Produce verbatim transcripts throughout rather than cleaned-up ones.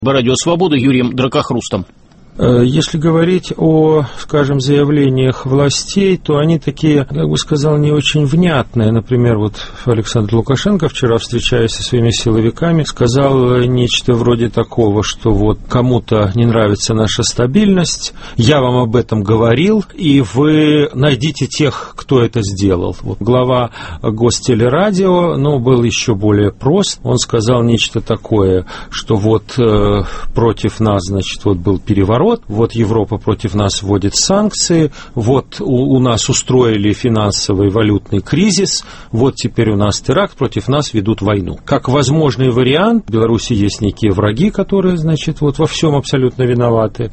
Радио Свобода, Юрием Дракохрустом. Если говорить о, скажем, заявлениях властей, то они такие, как бы сказал, не очень внятные. Например, вот Александр Лукашенко, вчера, встречаясь со своими силовиками, сказал нечто вроде такого, что вот кому-то не нравится наша стабильность, я вам об этом говорил, и вы найдите тех, кто это сделал. Вот глава Гостелерадио, ну, был еще более прост. Он сказал нечто такое, что вот э, против нас, значит, вот был переворот, вот Европа против нас вводит санкции, вот у, у нас устроили финансовый валютный кризис, вот теперь у нас теракт, против нас ведут войну. Как возможный вариант, в Беларуси есть некие враги, которые, значит, вот во всем абсолютно виноваты,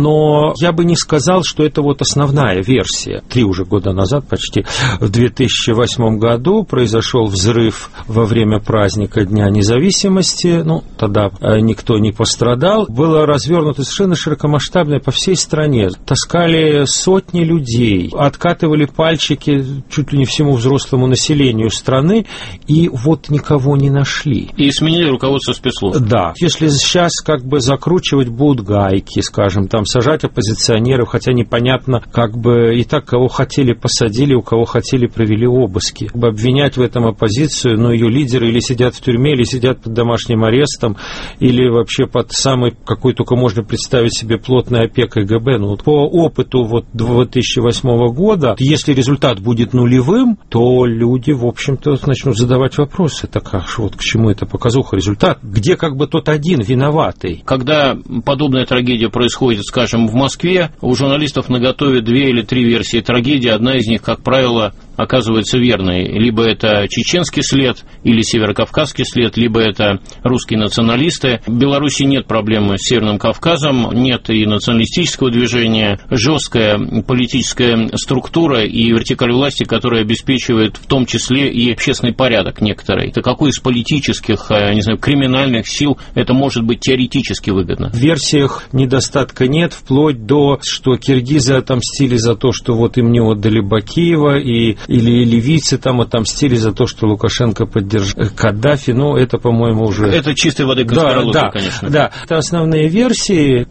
но я бы не сказал, что это вот основная версия. Три уже года назад, почти в две тысячи восьмом году произошел взрыв во время праздника Дня независимости, ну, тогда никто не пострадал, было развернуто совершенно широкомасштабное масштабное по всей стране. Таскали сотни людей, откатывали пальчики чуть ли не всему взрослому населению страны, и вот никого не нашли. И сменили руководство спецслужб. Да. Если сейчас как бы закручивать будут гайки, скажем, там сажать оппозиционеров, хотя непонятно, как бы и так кого хотели посадили, у кого хотели провели обыски. Как бы обвинять в этом оппозицию, но ее лидеры или сидят в тюрьме, или сидят под домашним арестом, или вообще под самой, какой только можно представить себе, плотной опекой ГБ. Ну, по опыту вот две тысячи восьмого года, если результат будет нулевым, то люди, в общем-то, начнут задавать вопросы. Так, а вот к чему эта показуха? Результат? Где как бы тот один виноватый? Когда подобная трагедия происходит, скажем, в Москве, у журналистов наготове две или три версии трагедии. Одна из них, как правило, оказывается верной. Либо это чеченский след, или северокавказский след, либо это русские националисты. В Беларуси нет проблемы с Северным Кавказом, нет и националистического движения, жесткая политическая структура и вертикаль власти, которая обеспечивает в том числе и общественный порядок некоторый. Это какой из политических, не знаю, криминальных сил это может быть теоретически выгодно? В версиях недостатка нет, вплоть до, что киргизы отомстили за то, что вот им не отдали Бакиева, и, или ливийцы там отомстили за то, что Лукашенко поддержал Каддафи. Ну, это, по-моему, уже... Это чистой воды конспирология, да, да, конечно. Да, это основные версии.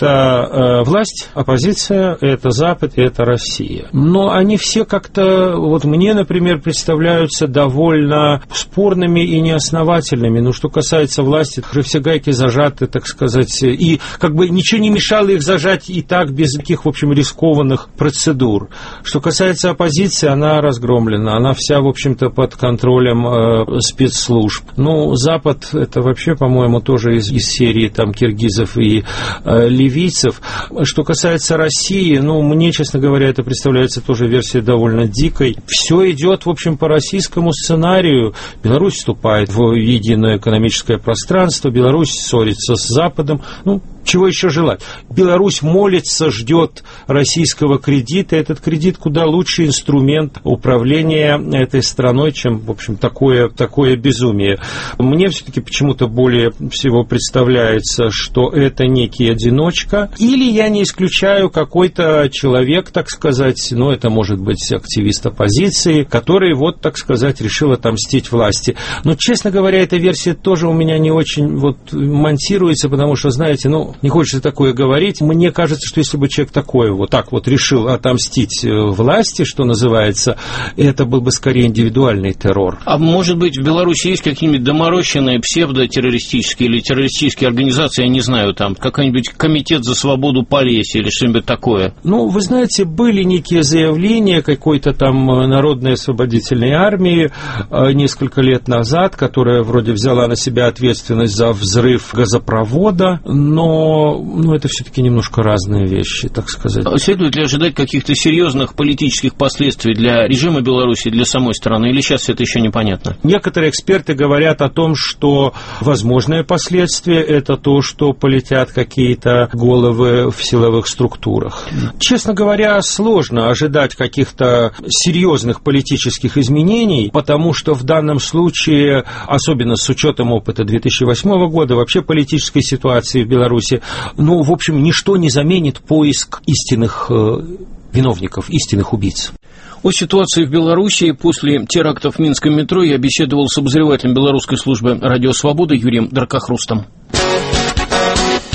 Это власть, оппозиция, это Запад, это Россия. Но они все как-то, вот мне, например, представляются довольно спорными и неосновательными. Ну, что касается власти, все гайки зажаты, так сказать, и как бы ничего не мешало их зажать и так, без таких, в общем, рискованных процедур. Что касается оппозиции, она разгромлена, она вся, в общем-то, под контролем э, спецслужб. Ну, Запад, это вообще, по-моему, тоже из, из серии там киргизов и э, ливийцев. Что касается России, ну, мне, честно говоря, это представляется тоже версией довольно дикой. Все идет, в общем, по российскому сценарию. Беларусь вступает в единое экономическое пространство, Беларусь ссорится с Западом. Ну, чего еще желать? Беларусь молится, ждет российского кредита. Этот кредит куда лучший инструмент управления этой страной, чем, в общем, такое, такое безумие. Мне все-таки почему-то более всего представляется, что это некий одиночка. Или я не исключаю какой-то человек, так сказать, ну, это может быть активист оппозиции, который, вот, так сказать, решил отомстить власти. Но, честно говоря, эта версия тоже у меня не очень вот монтируется, потому что, знаете, ну, не хочется такое говорить. Мне кажется, что если бы человек такое вот так вот решил отомстить власти, что называется, это был бы скорее индивидуальный террор. А может быть, в Беларуси есть какие-нибудь доморощенные псевдотеррористические или террористические организации, я не знаю, там, какой-нибудь комитет за свободу Полесья или что-нибудь такое? Ну, вы знаете, были некие заявления какой-то там Народной освободительной армии несколько лет назад, которая вроде взяла на себя ответственность за взрыв газопровода, но ну, это все-таки немножко разные вещи, так сказать. Следует ли ожидать каких-то серьезных политических последствий для режима Беларуси, для самой страны, или сейчас это еще непонятно? Некоторые эксперты говорят о том, что возможные последствия – это то, что полетят какие-то головы в силовых структурах. Честно говоря, сложно ожидать каких-то серьезных политических изменений, потому что в данном случае, особенно с учетом опыта две тысячи восьмого года, вообще политической ситуации в Беларуси, ну, в общем, ничто не заменит поиск истинных э, виновников, истинных убийц. О ситуации в Беларуси после терактов в Минском метро я беседовал с обозревателем белорусской службы «Радио Свобода» Юрием Дракохрустом.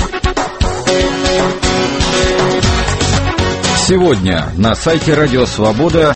Сегодня на сайте Радио Свобода